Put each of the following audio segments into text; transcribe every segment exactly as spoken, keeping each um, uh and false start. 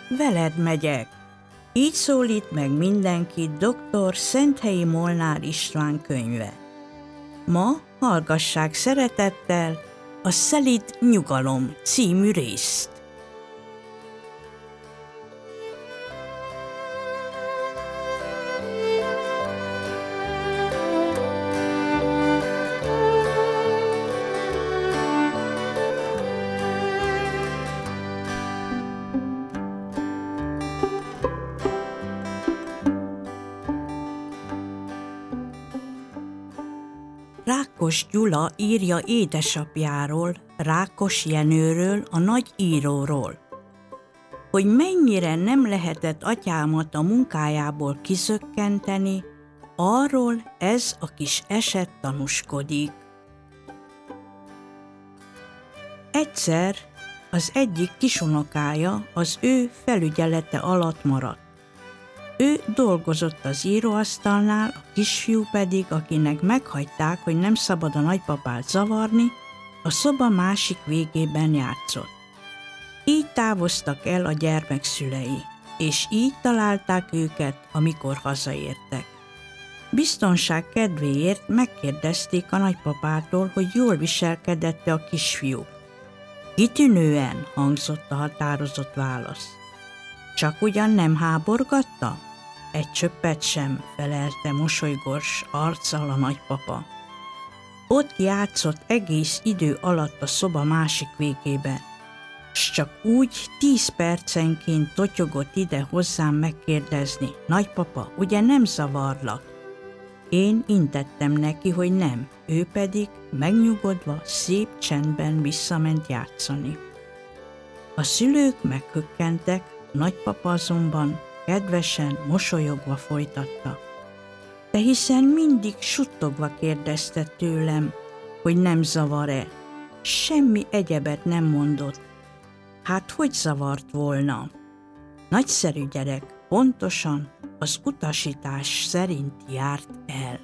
veled megyek. Így szólít meg mindenkit doktor Szenthelyi Molnár István könyve. Ma hallgassák szeretettel a Szelíd nyugalom című részt. Rákos Gyula írja édesapjáról, Rákos Jenőről, a nagy íróról, hogy mennyire nem lehetett atyámat a munkájából kizökkenteni, arról ez a kis eset tanúskodik. Egyszer az egyik kisunokája az ő felügyelete alatt maradt. Ő dolgozott az íróasztalnál, a kisfiú pedig, akinek meghagyták, hogy nem szabad a nagypapát zavarni, a szoba másik végében játszott. Így távoztak el a gyermek szülei, és így találták őket, amikor hazaértek. Biztonság kedvéért megkérdezték a nagypapától, hogy jól viselkedett-e a kisfiú. Kitűnően, hangzott a határozott válasz. Csak ugyan nem háborgatta? Egy csöppet sem, felelte mosolygós arccal a nagypapa. Ott játszott egész idő alatt a szoba másik végében, s csak úgy tíz percenként totyogott ide hozzám megkérdezni: nagypapa, ugye nem zavarlak? Én intettem neki, hogy nem, ő pedig megnyugodva szép csendben visszament játszani. A szülők meghökkentek, nagypapa azonban kedvesen, mosolyogva folytatta. De hiszen mindig suttogva kérdezte tőlem, hogy nem zavar-e. Semmi egyebet nem mondott. Hát hogy zavart volna? Nagyszerű gyerek, pontosan az utasítás szerint járt el.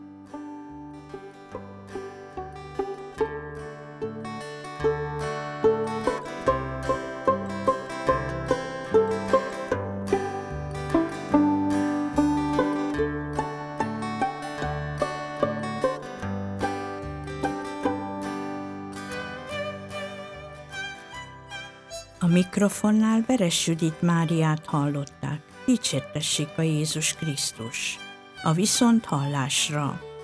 A mikrofonnál Veres Judit Máriát hallották. Dicsértessék a Jézus Krisztus. A viszonthallásra.